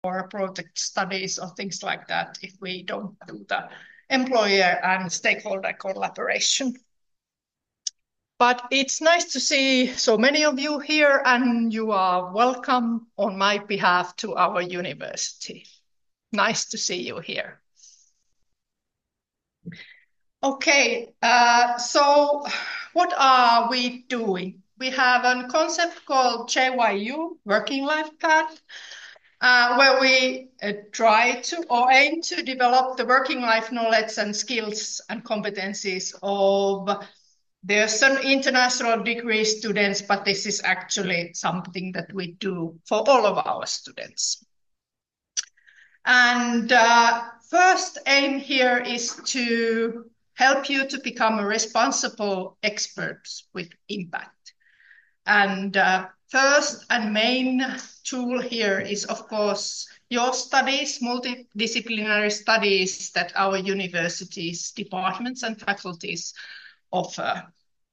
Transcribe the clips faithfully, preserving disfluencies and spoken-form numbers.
or project studies or things like that if we don't do the employer and stakeholder collaboration. But it's nice to see so many of you here, and you are welcome on my behalf to our university. Nice to see you here. Okay, uh, so what are we doing? We have a concept called J Y U, Working Life Path, uh, where we uh, try to or aim to develop the working life knowledge and skills and competencies of there's some international degree students, but this is actually something that we do for all of our students. And uh, first aim here is to help you to become a responsible expert with impact. And uh, first and main tool here is, of course, your studies, multidisciplinary studies that our universities, departments, and faculties offer.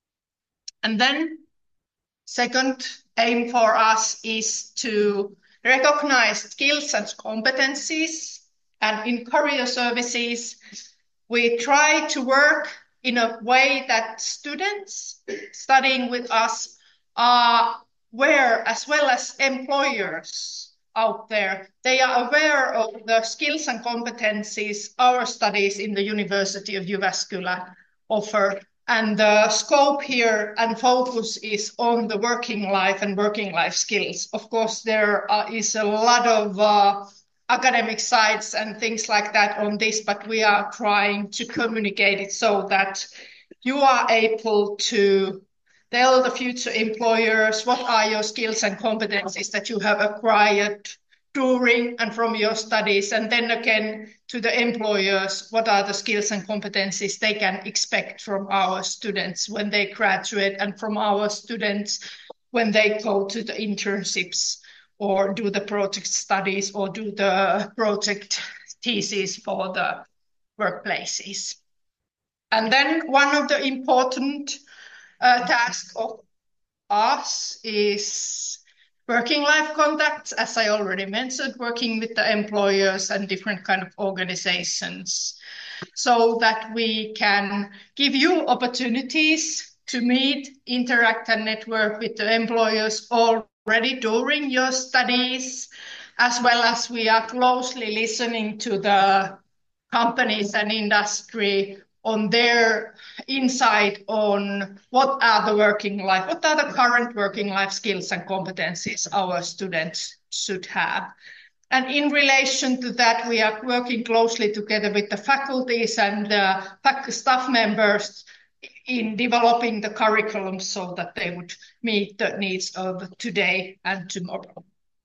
And then second aim for us is to recognize skills and competencies, and in career services, we try to work in a way that students studying with us are aware, as well as employers out there. They are aware of the skills and competencies our studies in the University of Jyväskylä offer. And the scope here and focus is on the working life and working life skills. Of course, there uh, is a lot of uh, academic sites and things like that on this, but we are trying to communicate it so that you are able to tell the future employers what are your skills and competencies that you have acquired during and from your studies, and then again to the employers, what are the skills and competencies they can expect from our students when they graduate, and from our students when they go to the internships or do the project studies or do the project thesis for the workplaces. And then one of the important uh, tasks of us is working life contacts, as I already mentioned, working with the employers and different kind of organizations so that we can give you opportunities to meet, interact, and network with the employers already during your studies, as well as we are closely listening to the companies and industry on their insight on what are the working life, what are the current working life skills and competencies our students should have. And in relation to that, we are working closely together with the faculties and uh, staff members in developing the curriculum so that they would meet the needs of today and tomorrow.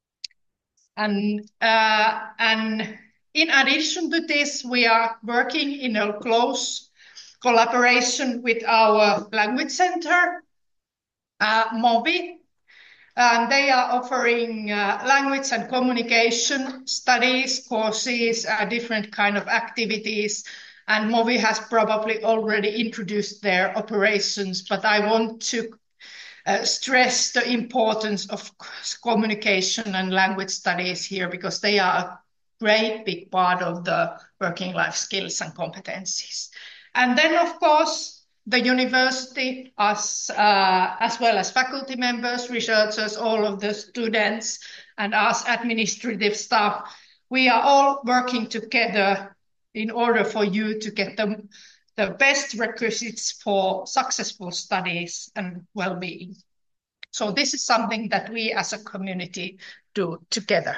And, uh, and in addition to this, we are working in a close collaboration with our language center, uh, MOVI, and they are offering uh, language and communication studies, courses, uh, different kind of activities. And MOVI has probably already introduced their operations, but I want to uh, stress the importance of communication and language studies here, because they are a great big part of the working life skills and competencies. And then, of course, the university, us, uh, as well as faculty members, researchers, all of the students, and us administrative staff, we are all working together in order for you to get the, the best requisites for successful studies and well-being. So this is something that we as a community do together.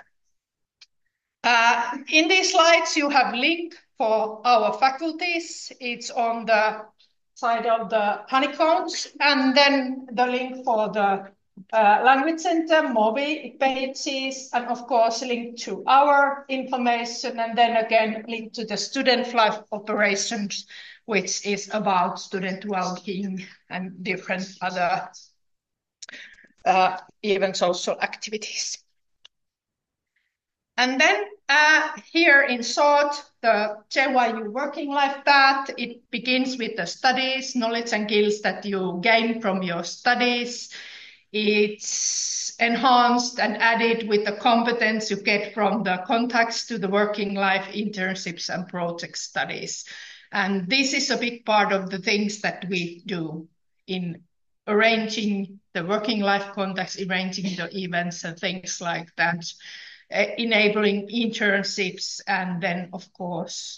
Uh, in these slides, you have link for our faculties. It's on the side of the honeycombs, and then the link for the uh, language center, MOVI pages, and of course link to our information, and then again link to the student life operations, which is about student well-being and different other uh, even social activities. And then uh, here in short, the J Y U working life path, it begins with the studies, knowledge and skills that you gain from your studies. it's enhanced and added with the competence you get from the contacts to the working life internships and project studies. And this is a big part of the things that we do in arranging the working life contacts, arranging the events and things like that, uh, enabling internships, and then, of course,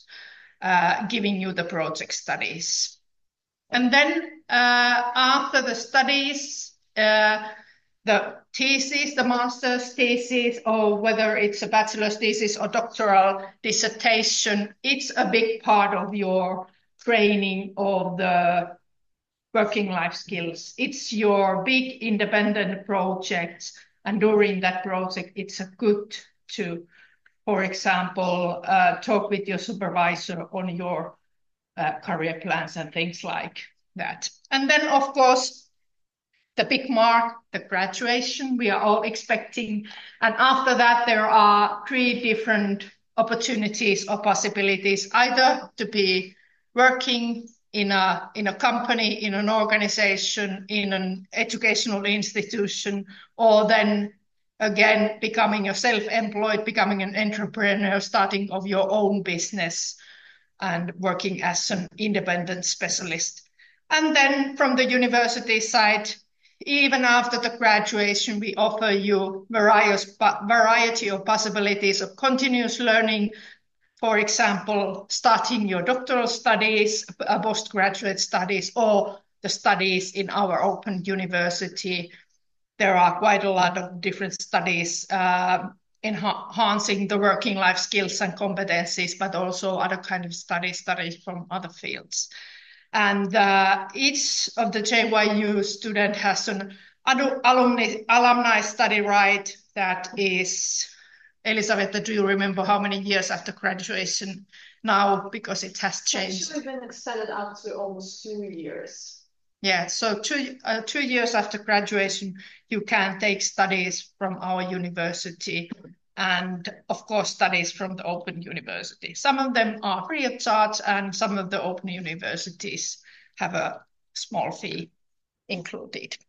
uh, giving you the project studies. And then uh, after the studies, uh, the thesis, the master's thesis, or whether it's a bachelor's thesis or doctoral dissertation, it's a big part of your training of the working life skills. It's your big independent project, and during that project, it's a good to, for example, uh, talk with your supervisor on your uh, career plans and things like that. And then, of course, the big mark, the graduation, we are all expecting. And after that, there are three different opportunities or possibilities, either to be working in a, in a company, in an organization, in an educational institution, or then again, becoming a self-employed, becoming an entrepreneur, starting of your own business and working as an independent specialist. And then from the university side, even after the graduation, we offer you various variety of possibilities of continuous learning. For example, starting your doctoral studies, postgraduate studies, or the studies in our open university. There are quite a lot of different studies uh, enhancing the working life skills and competencies, but also other kind of studies, studies from other fields. And uh, each of the J Y U student has an alumni, alumni study right that is, Elisabetta, do you remember how many years after graduation now, because it has changed? It's actually been extended out to almost two years. Yeah, so two, uh, two years after graduation, you can take studies from our university and, of course, studies from the Open University. Some of them are free of charge, and some of the Open Universities have a small fee included.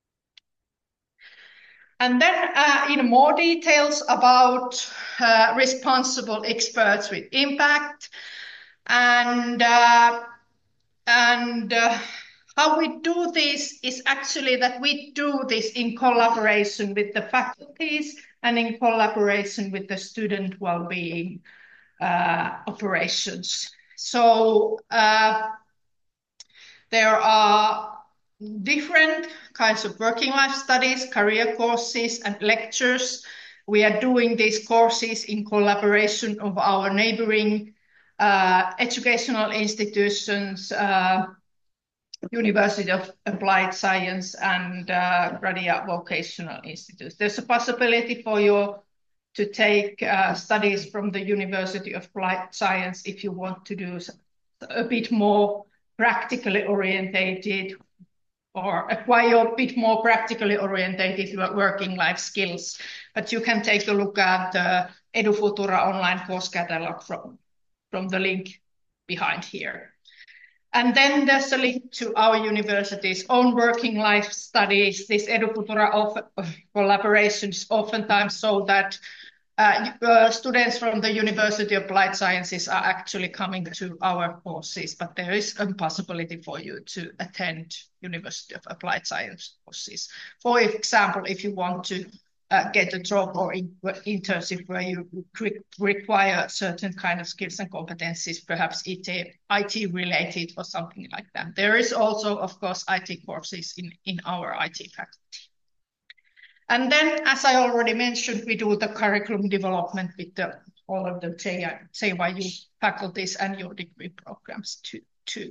And then uh, in more details about uh, responsible experts with impact, and, uh, and uh, how we do this is actually that we do this in collaboration with the faculties and in collaboration with the student well-being uh, operations. So uh, there are different kinds of working life studies, career courses, and lectures. We are doing these courses in collaboration of our neighboring uh, educational institutions, uh, University of Applied Science and uh, Gradia Vocational Institute. There's a possibility for you to take uh, studies from the University of Applied Science if you want to do a bit more practically orientated or acquire a bit more practically orientated working life skills. But you can take a look at the EduFutura online course catalog from, from the link behind here. And then there's a link to our university's own working life studies. This EduFutura of collaborations oftentimes so that uh, uh, students from the University of Applied Sciences are actually coming to our courses, but there is a possibility for you to attend University of Applied Science courses. For example, if you want to Uh, get a job or in, internship where you re require certain kind of skills and competencies, perhaps I T, I T related or something like that. There is also, of course, I T courses in, in our I T faculty. And then, as I already mentioned, we do the curriculum development with the, all of the J Y U faculties and your degree programs too. too.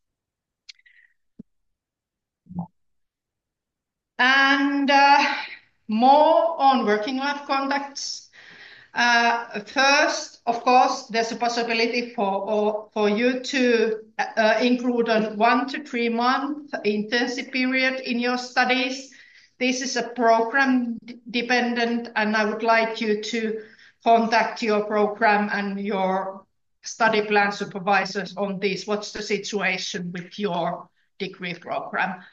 And uh, more on working life contacts. Uh, first, of course, there's a possibility for, or, for you to uh, include a one to three month intensive period in your studies. This is a program dependent, and I would like you to contact your program and your study plan supervisors on this. What's the situation with your degree program?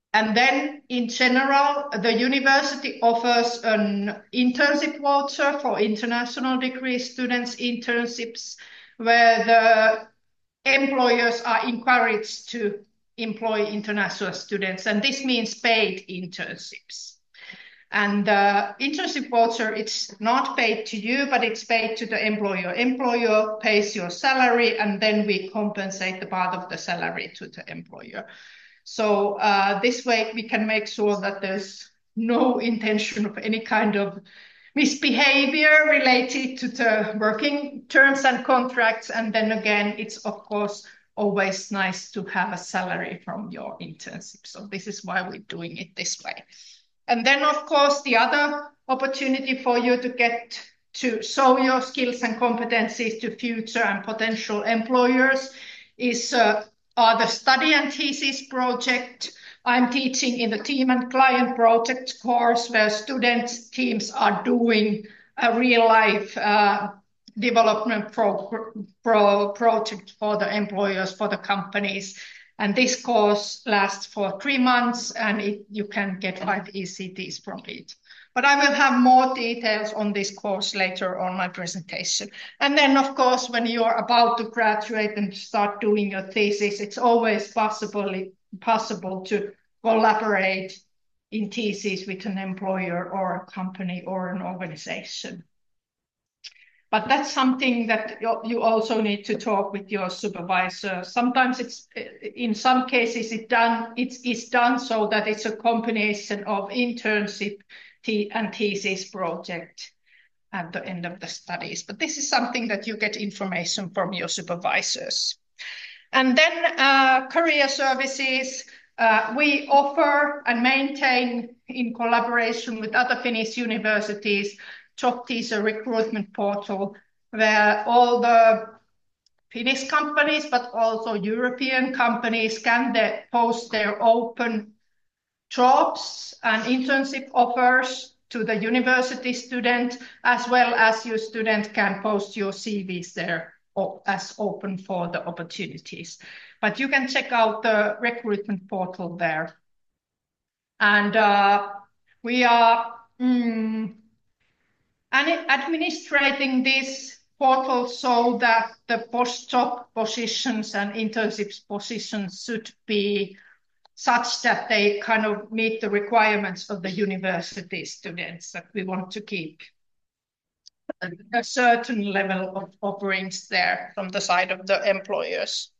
And then in general, the university offers an internship voucher for international degree students internships, where the employers are encouraged to employ international students, and this means paid internships. And the internship voucher, it's not paid to you, but it's paid to the employer. Employer pays your salary, and then we compensate the part of the salary to the employer. So uh, this way we can make sure that there's no intention of any kind of misbehavior related to the working terms and contracts. And then again, it's of course always nice to have a salary from your internship. So this is why we're doing it this way. And then of course, the other opportunity for you to get to show your skills and competencies to future and potential employers is uh, are the study and thesis project. I'm teaching in the team and client project course where students teams are doing a real life uh, development pro pro project for the employers, for the companies. And this course lasts for three months and it, you can get five E C Ts from it. But I will have more details on this course later on my presentation. And then, of course, when you are about to graduate and start doing your thesis, it's always possible, possible to collaborate in thesis with an employer or a company or an organization. But that's something that you also need to talk with your supervisor. Sometimes it's, in some cases, it done, it's, it's done so that it's a combination of internship and thesis project at the end of the studies. But this is something that you get information from your supervisors. And then uh, career services, uh, we offer and maintain in collaboration with other Finnish universities, Job Teaser recruitment portal, where all the Finnish companies, but also European companies can they post their open jobs and internship offers to the university student, as well as your student can post your C Vs there as open for the opportunities. But you can check out the recruitment portal there. And uh, we are mm, administrating this portal so that the post-job positions and internships positions should be such that they kind of meet the requirements of the university students, that we want to keep a, a certain level of offerings there from the side of the employers.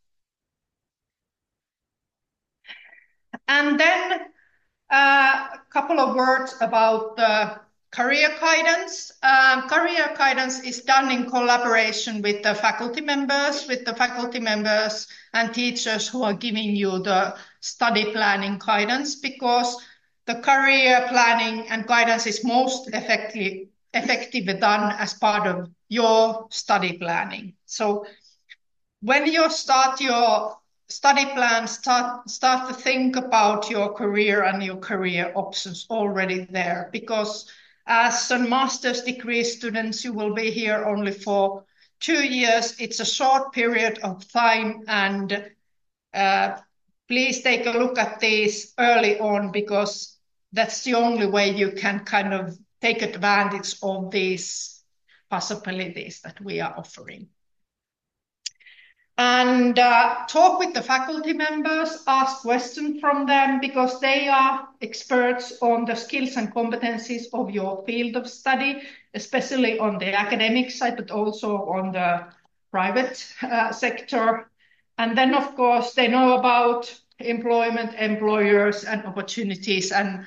And then uh, a couple of words about the career guidance. Um, career guidance is done in collaboration with the faculty members, with the faculty members and teachers who are giving you the study planning guidance, because the career planning and guidance is most effectively effectively done as part of your study planning. So when you start your study plan, start, start to think about your career and your career options already there, because as a master's degree students, you will be here only for two years. It's a short period of time, and uh, please take a look at these early on, because that's the only way you can kind of take advantage of these possibilities that we are offering. And uh, talk with the faculty members, ask questions from them, because they are experts on the skills and competencies of your field of study, especially on the academic side, but also on the private uh, sector. And then, of course, they know about employment, employers, and opportunities, and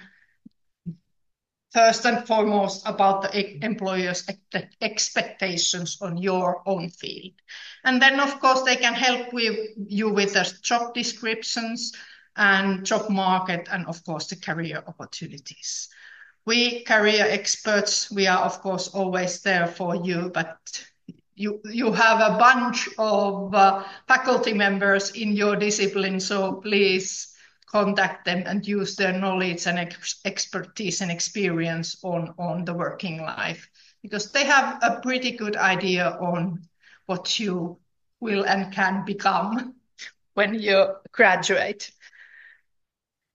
first and foremost about the employer's expectations on your own field. And then, of course, they can help with you with the job descriptions and job market, and of course, the career opportunities. We career experts, we are, of course, always there for you, but you, you have a bunch of uh, faculty members in your discipline, so please contact them and use their knowledge and ex expertise and experience on, on the working life, because they have a pretty good idea on what you will and can become when you graduate.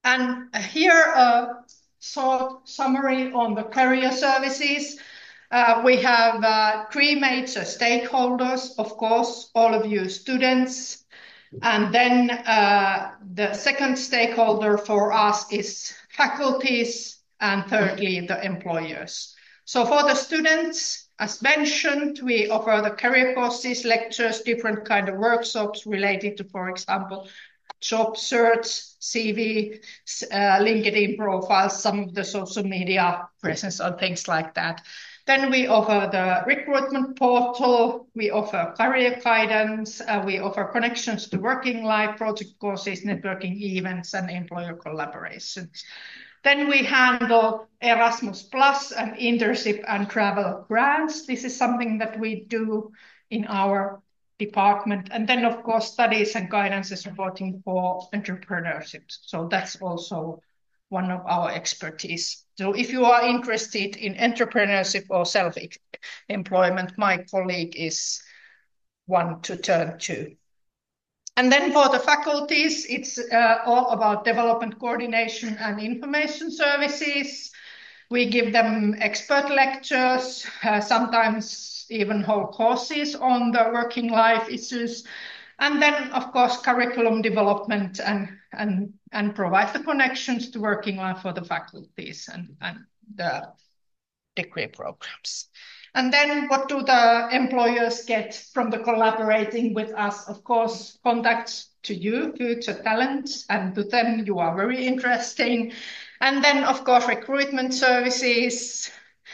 And here a short summary on the career services. Uh, we have uh, three major stakeholders, of course, all of you students. And then uh, the second stakeholder for us is faculties, and thirdly, the employers. So for the students, as mentioned, we offer the career courses, lectures, different kind of workshops related to, for example, job search, C V, uh, LinkedIn profiles, some of the social media presence and things like that. Then we offer the recruitment portal, we offer career guidance, uh, we offer connections to working life, project courses, networking events, and employer collaborations. Then we handle Erasmus Plus and internship and travel grants. This is something that we do in our department. And then, of course, studies and guidance and supporting for entrepreneurship. So that's also one of our expertise. So if you are interested in entrepreneurship or self-employment, my colleague is one to turn to. And then for the faculties, it's uh, all about development coordination and information services. We give them expert lectures, uh, sometimes even whole courses on the working life issues. And then, of course, curriculum development and, and, and provide the connections to working life for the faculties and, and the degree programs. And then what do the employers get from the collaborating with us? Of course, contacts to you, future talents, and to them you are very interesting. And then, of course, recruitment services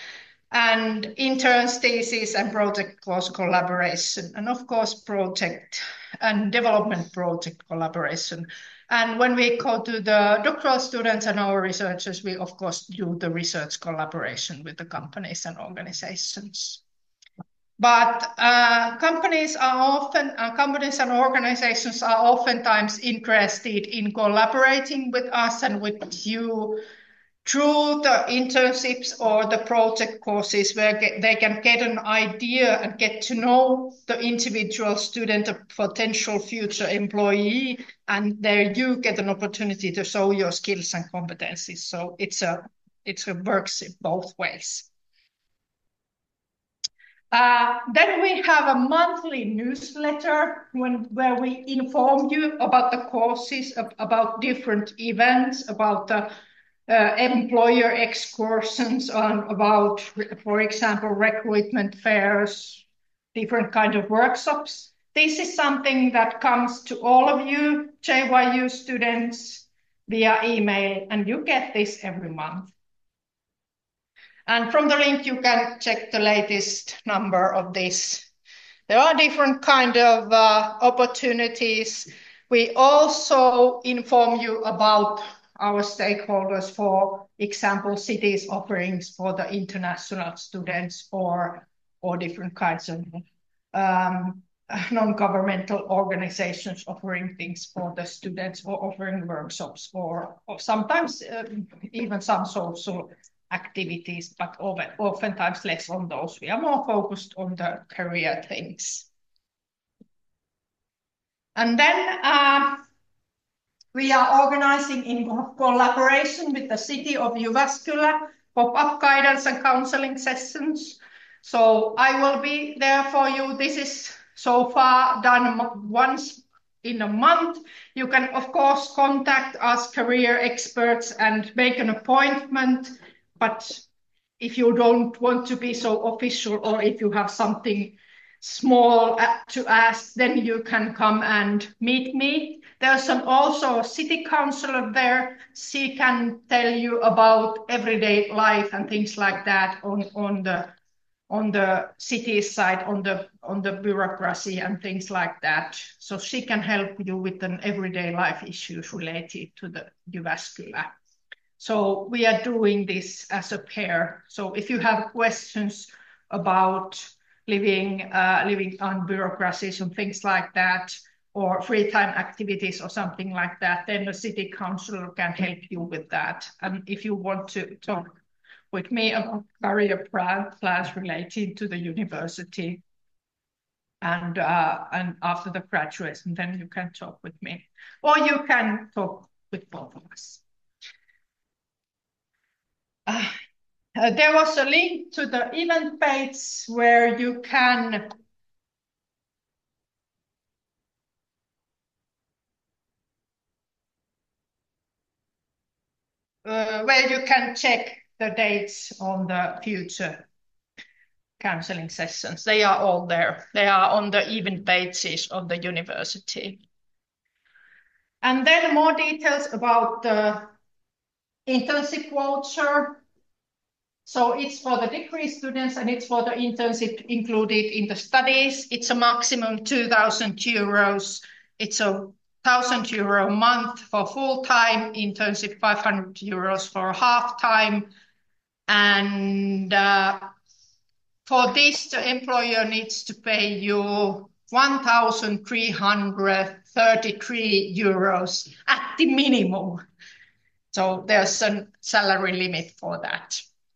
and interns, thesis, and project course collaboration. And of course, project and development project collaboration. And when we go to the doctoral students and our researchers, we of course do the research collaboration with the companies and organizations. But uh, companies are often, uh, companies and organizations are oftentimes interested in collaborating with us and with you through the internships or the project courses, where get, they can get an idea and get to know the individual student, a potential future employee, and there you get an opportunity to show your skills and competencies. So it's a, it's a works in both ways. Uh, then we have a monthly newsletter when, where we inform you about the courses, about different events, about the Uh, employer excursions on about, for example, recruitment fairs, different kind of workshops. This is something that comes to all of you J Y U students via email, and you get this every month. And from the link, you can check the latest number of this. There are different kind of uh, opportunities. We also inform you about our stakeholders, for example, cities offerings for the international students, or, or different kinds of um, non-governmental organizations offering things for the students, or offering workshops, or, or sometimes uh, even some social activities, but oftentimes less on those. We are more focused on the career things. And then uh, we are organizing in collaboration with the city of Jyväskylä pop-up guidance and counseling sessions. So I will be there for you. This is so far done once in a month. You can, of course, contact us career experts and make an appointment. But if you don't want to be so official, or if you have something small to ask, then you can come and meet me. There's an, also a city councillor there. She can tell you about everyday life and things like that on, on the on the city side, on the on the bureaucracy and things like that. So she can help you with an everyday life issues related to the Jyväskylä. So we are doing this as a pair. So if you have questions about living uh, living on bureaucracies and things like that, or free time activities or something like that, then the city councillor can help you with that. And if you want to talk with me about career plans related to the university and uh, and after the graduation, then you can talk with me, or you can talk with both of us. Uh, uh, there was a link to the event page where you can uh, where you can check the dates on the future counseling sessions. They are all there. They are on the event pages of the university. And then more details about the internship voucher. So it's for the degree students and it's for the internship included in the studies. It's a maximum two thousand euros. It's a thousand euro a month for full-time internship, five hundred euros for half-time. And uh, for this, the employer needs to pay you one thousand three hundred thirty-three euros at the minimum. So there's a salary limit for that.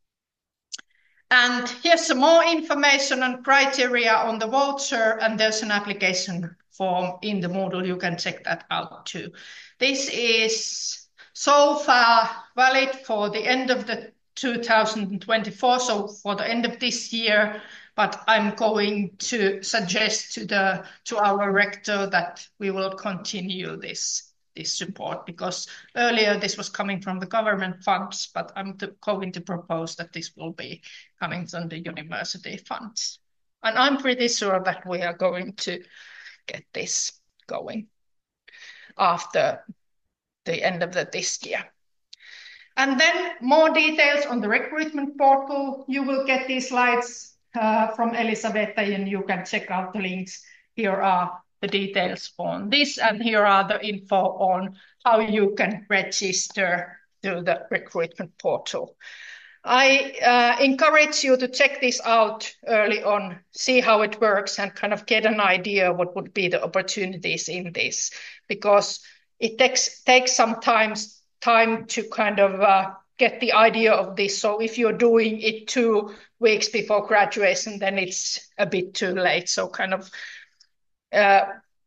And here's some more information on criteria on the voucher, and there's an application form in the Moodle. You can check that out too. This is so far valid for the end of the two thousand twenty-four, so for the end of this year, but I'm going to suggest to the to our rector that we will continue this this support, because earlier this was coming from the government funds, but I'm to, going to propose that this will be coming from the university funds. And I'm pretty sure that we are going to get this going after the end of the, this year. And then more details on the recruitment portal. You will get these slides uh, from Elisabetta, and you can check out the links. Here are the details on this, and here are the info on how you can register through the recruitment portal. I uh, encourage you to check this out early on, see how it works, and kind of get an idea what would be the opportunities in this, because it takes takes some time time to kind of uh, get the idea of this. So if you're doing it two weeks before graduation, then it's a bit too late. So kind of uh,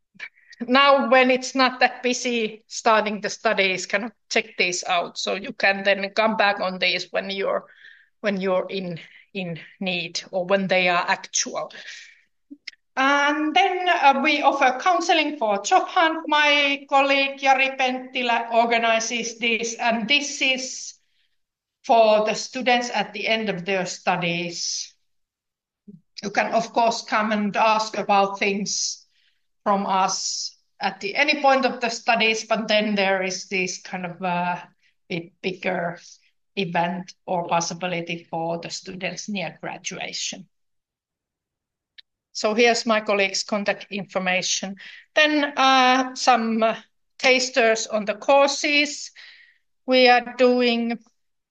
now when it's not that busy starting the studies, kind of check this out. So you can then come back on this when you're when you're in in need or when they are actual. And then uh, we offer counseling for job hunt. My colleague Jari Penttilä organizes this, and this is for the students at the end of their studies. You can, of course, come and ask about things from us at the any point of the studies, but then there is this kind of a bit bigger event or possibility for the students near graduation. So here's my colleague's contact information. Then uh, some uh, tasters on the courses we are doing.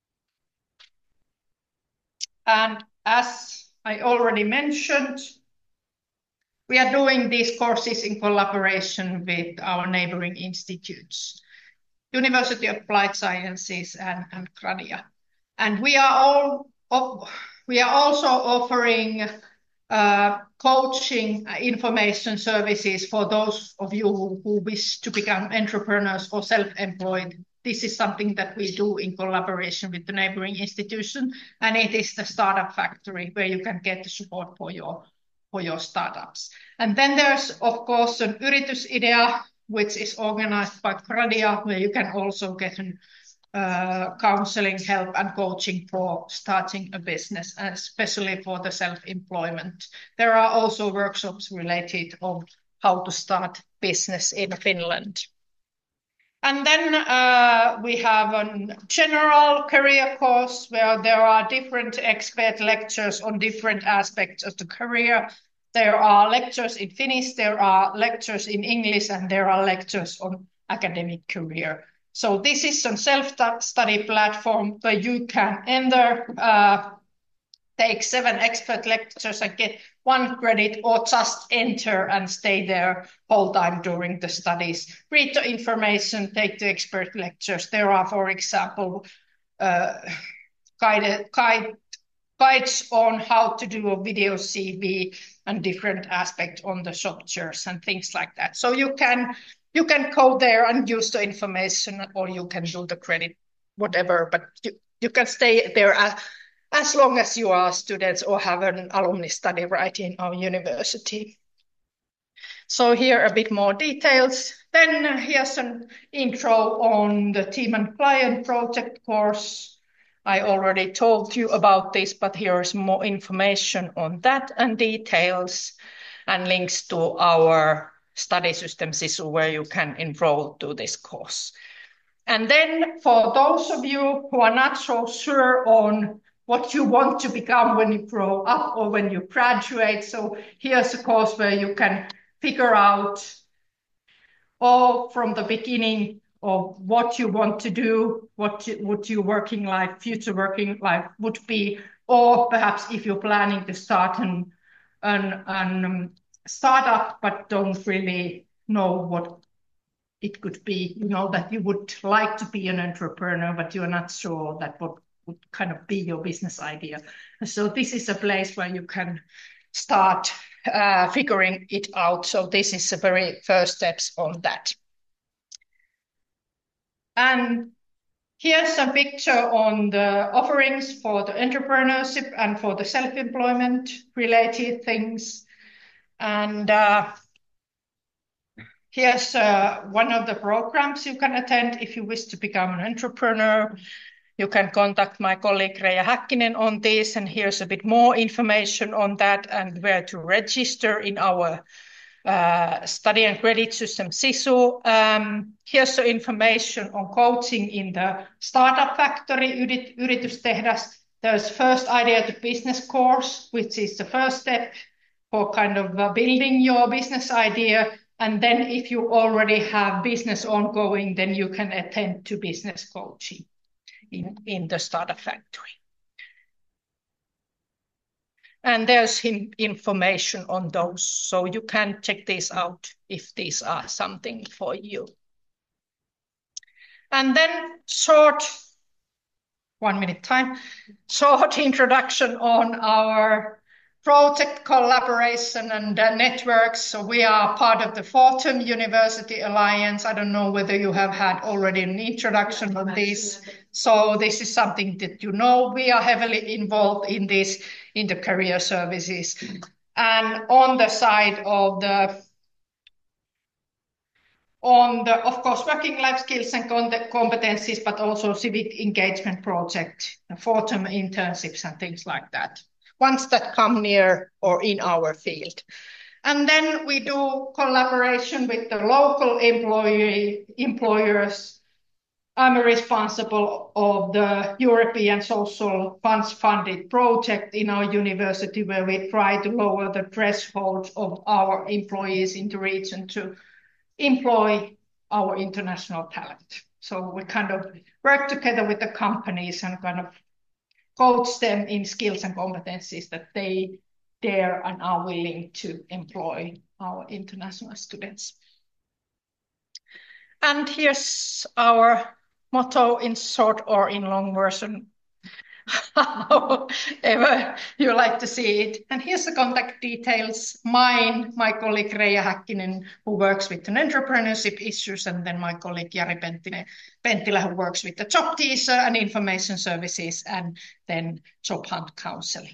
And as I already mentioned, we are doing these courses in collaboration with our neighboring institutes, University of Applied Sciences and, and Gradia. And we are all of, we are also offering uh, coaching information services for those of you who, who wish to become entrepreneurs or self-employed. This is something that we do in collaboration with the neighboring institution, and it is the Startup Factory where you can get the support for your for your startups. And then there's, of course, an Yritysidea, which is organized by Gradia, where you can also get an, uh, counseling help and coaching for starting a business, and especially for the self-employment. There are also workshops related on how to start business in Finland. And then uh, we have a general career course where there are different expert lectures on different aspects of the career. There are lectures in Finnish, there are lectures in English, and there are lectures on academic career. So this is a self-study platform where you can enter, uh, take seven expert lectures and get one credit, or just enter and stay there whole time during the studies. Read the information, take the expert lectures. There are, for example, uh, guide, guide, guides on how to do a video C V and different aspects on the softwares and things like that. So you can you can go there and use the information, or you can do the credit, whatever, but you, you can stay there as, as long as you are students or have an alumni study right in our university. So here a bit more details. Then here's an intro on the team and client project course. I already told you about this, but here's more information on that and details and links to our study system SISU where you can enroll to this course. And then for those of you who are not so sure on what you want to become when you grow up or when you graduate, so here's a course where you can figure out all from the beginning of what you want to do, what, you, what your working life, future working life would be, or perhaps if you're planning to start an, an, an um, startup but don't really know what it could be, you know, that you would like to be an entrepreneur, but you're not sure that what would kind of be your business idea. So this is a place where you can start uh, figuring it out. So this is the very first steps on that. And here's a picture on the offerings for the entrepreneurship and for the self-employment related things. And uh, here's uh, one of the programs you can attend if you wish to become an entrepreneur. You can contact my colleague Reija Häkkinen on this, and here's a bit more information on that and where to register in our uh, study and credit system SISU. Um, here's the information on coaching in the Startup Factory, Yritystehdas. There's first idea to business course, which is the first step for kind of uh, building your business idea. And then if you already have business ongoing, then you can attend to business coaching in, in the Startup Factory. And there's information on those, so you can check these out if these are something for you. And then short, one minute time, short introduction on our project collaboration and uh, networks. So we are part of the Fortum University Alliance. I don't know whether you have had already an introduction on this. So this is something that you know. We are heavily involved in this, in the career services. And on the side of the, on the, of course, working life skills and competencies, but also civic engagement project, Fortum internships and things like that. Ones that come near or in our field. And then we do collaboration with the local employee, employers. I'm responsible of the European Social Funds funded project in our university where we try to lower the threshold of our employees in the region to employ our international talent. So we kind of work together with the companies and kind of coach them in skills and competencies that they dare and are willing to employ our international students. And here's our motto in short or in long version, however you like to see it. And here's the contact details. Mine, my colleague Reija Häkkinen, who works with the entrepreneurship issues, and then my colleague Jari Penttinen, Penttilä, who works with the job teaser and information services, and then job hunt counseling.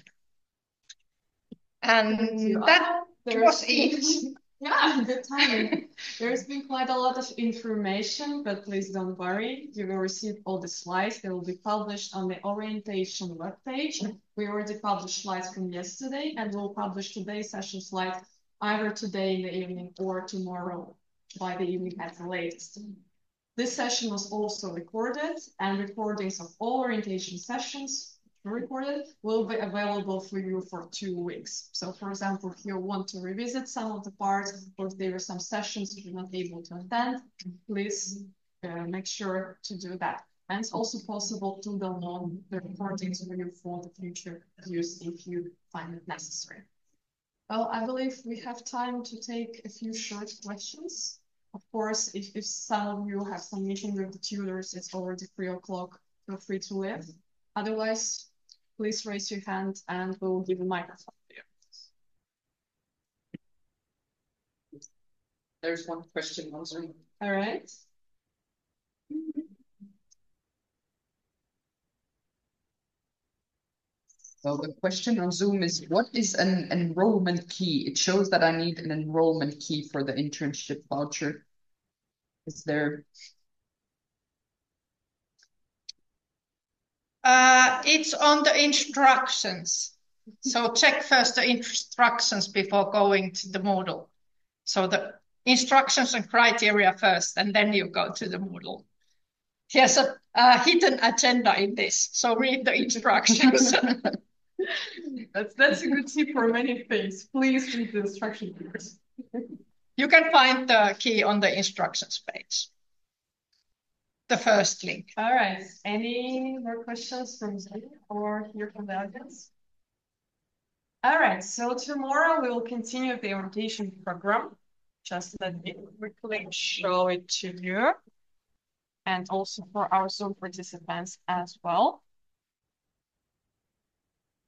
And that was it. Yeah, good timing. There's been quite a lot of information, but please don't worry. You will receive all the slides. They will be published on the orientation webpage. We already published slides from yesterday, and we'll publish today's session slides either today in the evening or tomorrow by the evening at the latest. This session was also recorded, and recordings of all orientation sessions recorded will be available for you for two weeks. So for example, if you want to revisit some of the parts, or if there are some sessions you're not able to attend, please uh, make sure to do that. And it's also possible to download the recordings for you for the future use if you find it necessary. Well, I believe we have time to take a few short questions. Of course, if, if some of you have some meeting with the tutors, it's already three o'clock, feel free to leave. Otherwise, please raise your hand and we'll give a microphone to you. There's one question on Zoom. All right. So the question on Zoom is, what is an enrollment key? It shows that I need an enrollment key for the internship voucher. Is there? Uh, it's on the instructions. So check first the instructions before going to the Moodle. So the instructions and criteria first, and then you go to the Moodle. There's a, a hidden agenda in this, so read the instructions. That's that's a good tip for many things. Please read the instructions first. You can find the key on the instructions page. The first link. All right. Any more questions from Zoom or here from the audience? All right. So tomorrow we will continue the orientation program. Just let me quickly show it to you, and also for our Zoom participants as well.